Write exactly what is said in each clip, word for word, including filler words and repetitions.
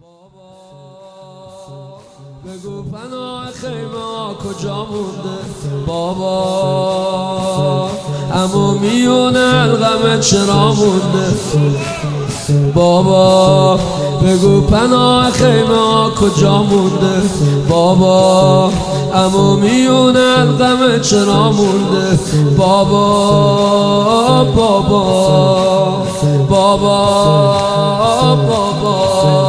بابا بگو پناه خیمه ها کجا مونده بابا، اما میون الغمه چرا مونده بابا، بگو پناه خیمه ها کجا مونده بابا، اما میون الغمه چرا مونده بابا بابا بابا بابا.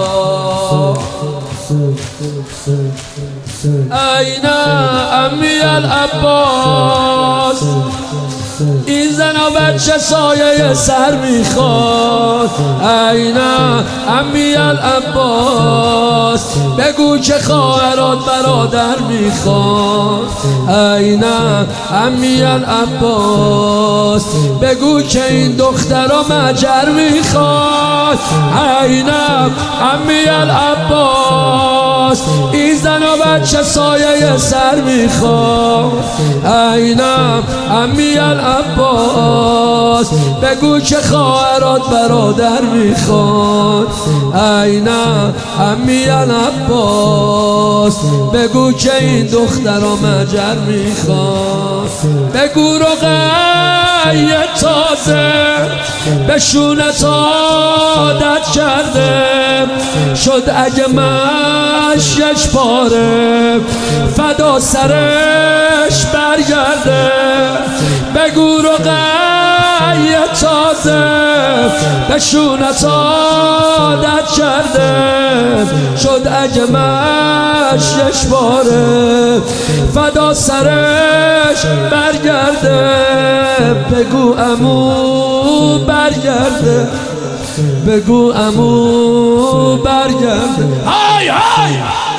أين عمی العباس؟ این زن و بچه سایه سر میخواد. أين عمی العباس؟ بگو که خواهرات برادر میخواد. أين عمی العباس؟ بگو که این دخترا مجر میخواد. أين عمی العباس؟ این زن و بچه سایه سر میخواد. أين عمی العباس؟ بگو که خواهرات برادر میخواد. أين عمی العباس؟ بگو که این دخترا مجر میخواد. بگو رقیه تازه به شونت عادت کرده شد اگه مشیش پاره فدا سرش برگرده. بگو رقیه تازه به شونت عادت کرده شد اگه مشیش پاره فدا سرش برگرده. بگو عمو برگرده، بگو عمو برگرده، های های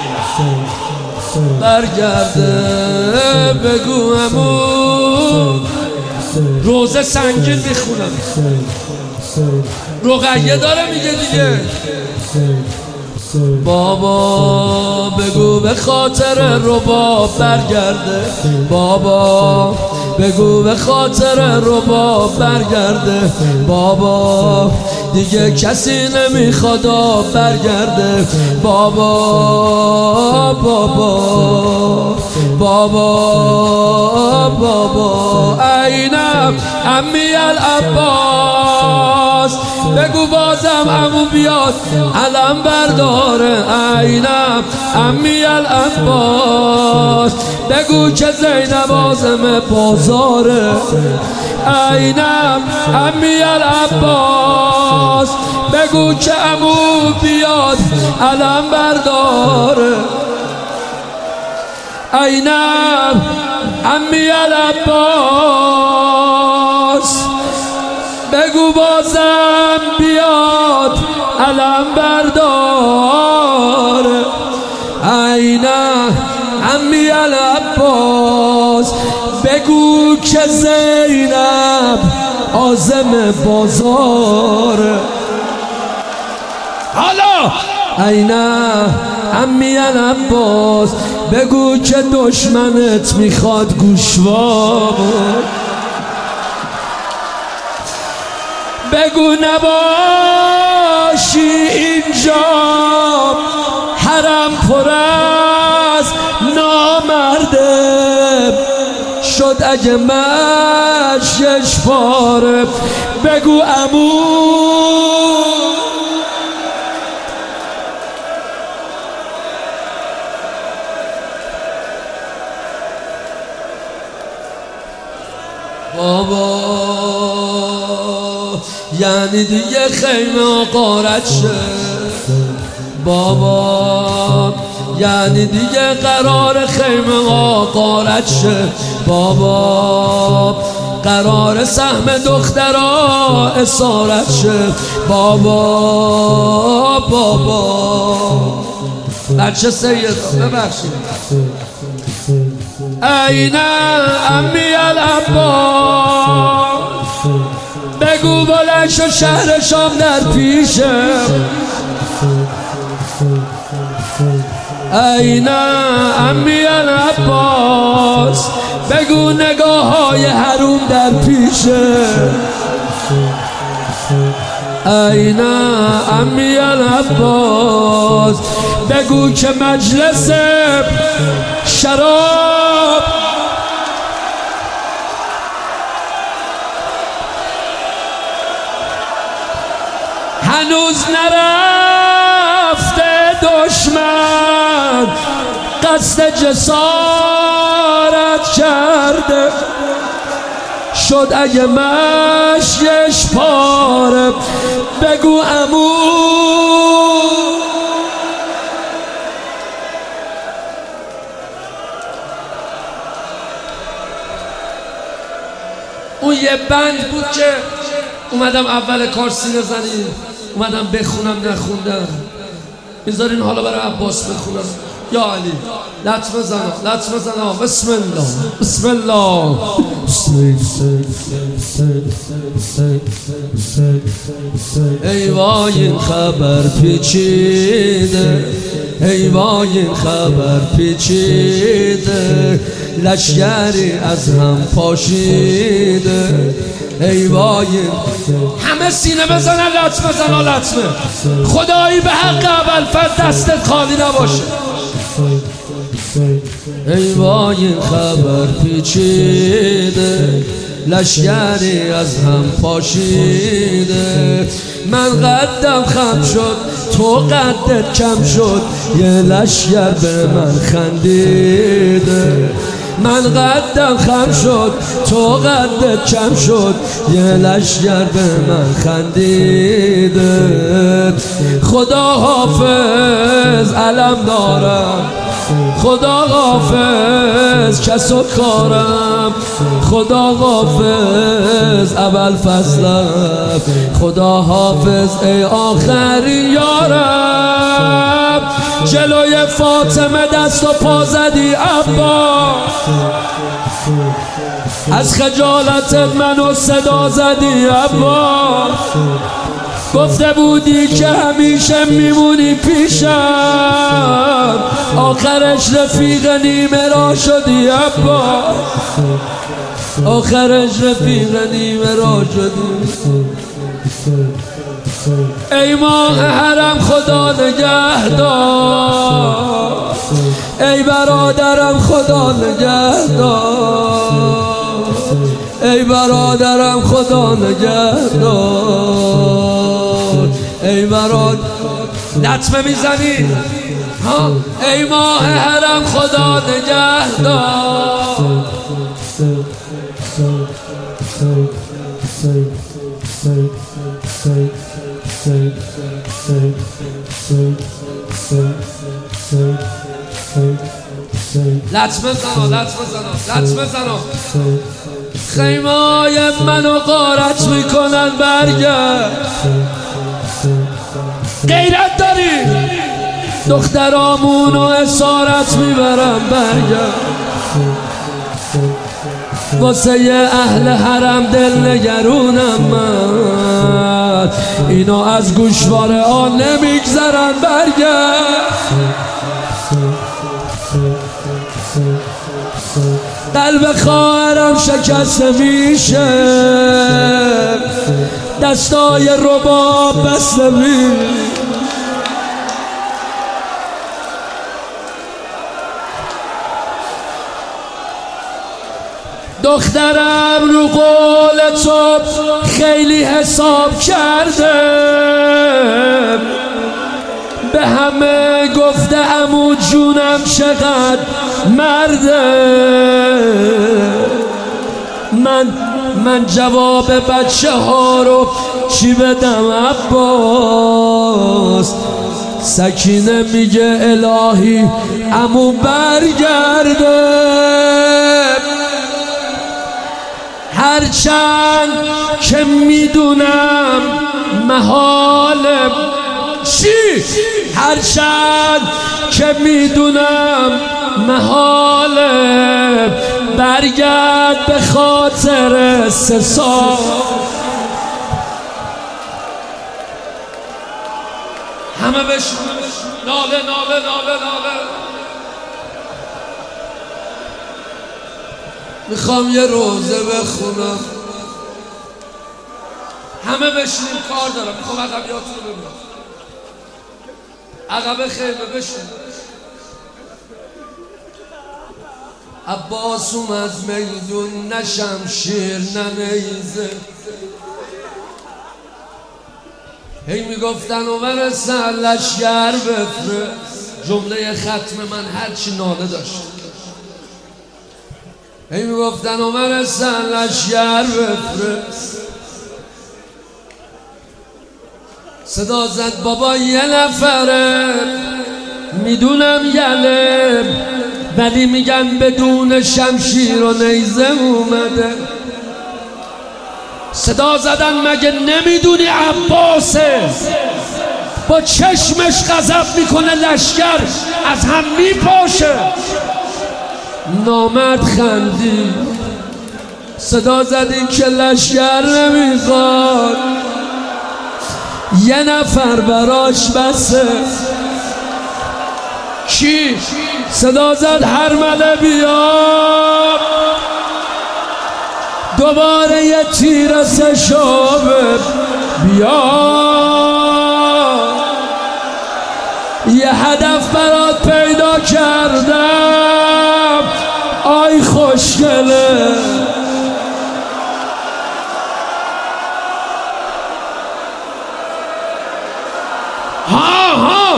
برگرده. بگو عمو. روزه سنگین میخونم، رقیه داره میگه دیگه. بابا بگو به خاطر رباب برگرده بابا، بگو به خاطر رباب برگرده بابا، دیگه کسی نمیخواد برگرده بابا بابا بابا بابا. أين عمی العباس؟ بگو بازم عمو بیاد علم برداره. أين عمی العباس؟ بگو که زینب عازم بازاره. أين عمی العباس؟ بگو که عمو بیاد علم برداره. أين عمی العباس؟ بگو بازم بیاد علم برداره. أين عمی العباس؟ بگو که زینب عازم بازاره. حالا أين عمی العباس؟ بگو که دشمنت میخواد گوشوار. بگو نباشی اینجا حرم پر از نامرده شد اگه مشیش پاره. بگو عمو. بابا یعنی دیگه خیمه غارت شد بابا، یعنی دیگه قرار خیمه ها غارت شد بابا، قرار سهم دخترها اسارت شد بابا بابا. بچه سید ببخشید. أين عمی العباس؟ بگو بلند شو شهر شام در پیشم. أين عمی العباس؟ بگو نگاه های حروم در پیشم. این امی العباس بگو که مجلس شراب هنوز نرفته دشمن قصد جسارت کرده شد اگه مشیش پاره بگو عمو اون یه بند بود که اومدم اول کار سینه زنی اومدم بخونم نخوندم میذارین حالا برای عباس بخونم یا علی لطمه زنا لطمه زنا بسم الله بسم الله ای وای این خبر پیچیده ای وای این خبر پیچیده لشگری از هم پاشیده ای وای همه سینه بزنن لطمه زنا لطمه خدایی به حق ابوالفضل دستت خالی نباشه ای وای این خبر پیچیده لشگری از هم پاشیده من قدم خم شد تو قدت کم شد یه لشگر به من خندیده من قدم خم شد تو قدت کم شد یه لشگر به من خندیده خدا حافظ علم دارم خدا حافظ کس و کارم خدا حافظ ابوالفضلم خدا حافظ ای آخری یارم جلوی فاطمه دست و پا زدی عباس از خجالتت منو صدا زدی عباس گفته بودی که همیشه میمونی پیشم آخرش رفیق نیمه را شدی عباس آخرش رفیق نیمه را شدی ای ماه حرم خدا نگهدار ای برادرم خدا نگهدار ای برادرم خدا نگهدار ای برادر لطمه میزنی ها ای ماه حرم خدا نگهدار لطمه زنا لطمه زنا لطمه زنا خیمای منو غارت میکنن برگرد غیرت داری دخترامونو اسارت میبرم برگرد واسه اهل حرم دل نگرونم من اینا از گوشواره ها نمیگذرن برگرد قلب خواهرم شکسته میشه دستای رباب بسته میشه دخترم رو قول تو خیلی حساب کرده به همه گفته عمو جونم چقدر مرده من من جواب بچه ها رو چی بدم عباس سکینه میگه الهی عمو برگرده هرچند که میدونم محاله چی؟ هرچند که میدونم محاله برگرد به خاطر سه سال همه بشون ناله ناله ناله ناله میخوام یه روزه بخونم همه بشینیم کار دارم. میخوام عقبیاتون رو ببینم. عقب خیمه بشین. عباس اومد میدون، نه شمشیر نه نیزه. هی میگفتن عمر سر لشگر بفرست. جمله ختم من هرچی ناله داشت. هی میگفتن عمر سر لشگر بفرست. صدا زد بابا یه نفره، میدونم یله، ولی میگن بدون شمشیر و نیزه اومده. صدا زدن مگه نمیدونی عباسه، با چشمش غضب میکنه لشکر از هم میپاشه. نامرد خندی. صدا زدین که لشکر نمیخواد، یه نفر براش بسه. کی؟ صدا زد هرمله بیا. دوباره یه تیر سشابه بیا. یه هدف برات پیدا کردم آی خوشگله. ها ها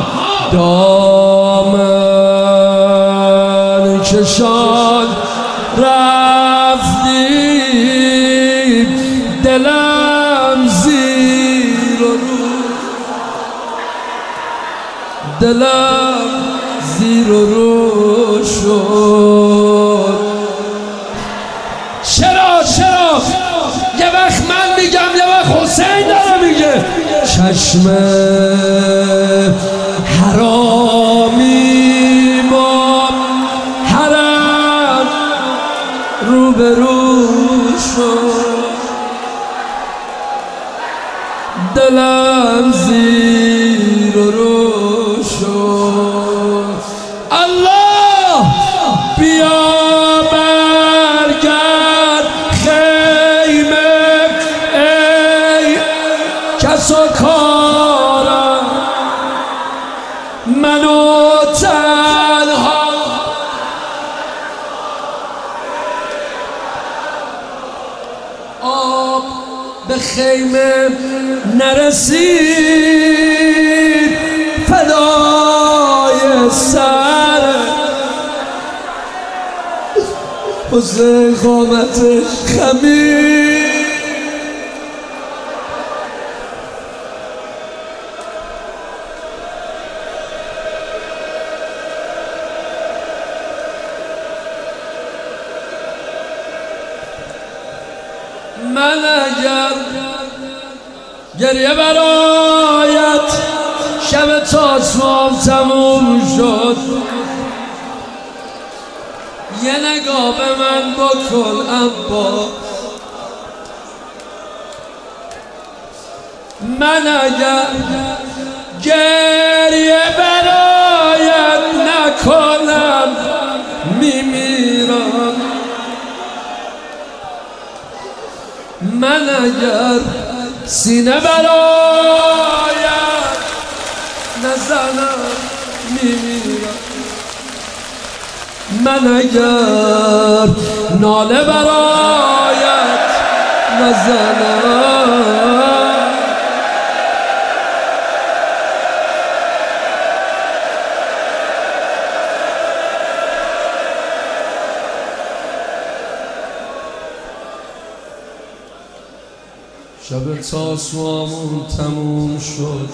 دامن کشان رفتی، دلم زیر و رو، دلم زیر و رو شد. چرا چرا یه وقت من میگم یه وقت حسین داره میگه. چشم حرامی با حرم روبرو شد، دلم زیر و رو شد. الله بیا برگرد خیمه ای کس و کارم، منو تنها آب به خیمه نرسید، فدای سر حسین قامتش خمید. من اگر گریه برایت شب تاسوام تموم شد، یه نگاه به من بکن عباس. من اگر گریه برایت نکنم میمیرم. من اگر سینه برایت نزنم میمیرم. من اگر ناله برایت نزنم شب تاسوامون تموم شد.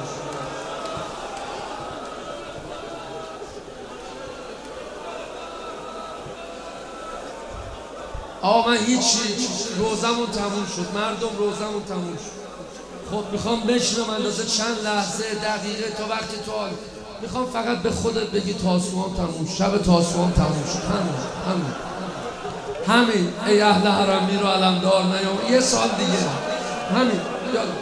آقا من هیچی، روزمون تموم شد، مردم روزمون تموم شد. خب میخوام بشنم اندازه چند لحظه دقیقه تا وقتی تو حال میخوام فقط به خودت بگی تاسوام تموم شد، شب تاسوام تموم شد. همین همین همین ای اهل حرمی رو علمدار نیام یه سال دیگه همین. یالا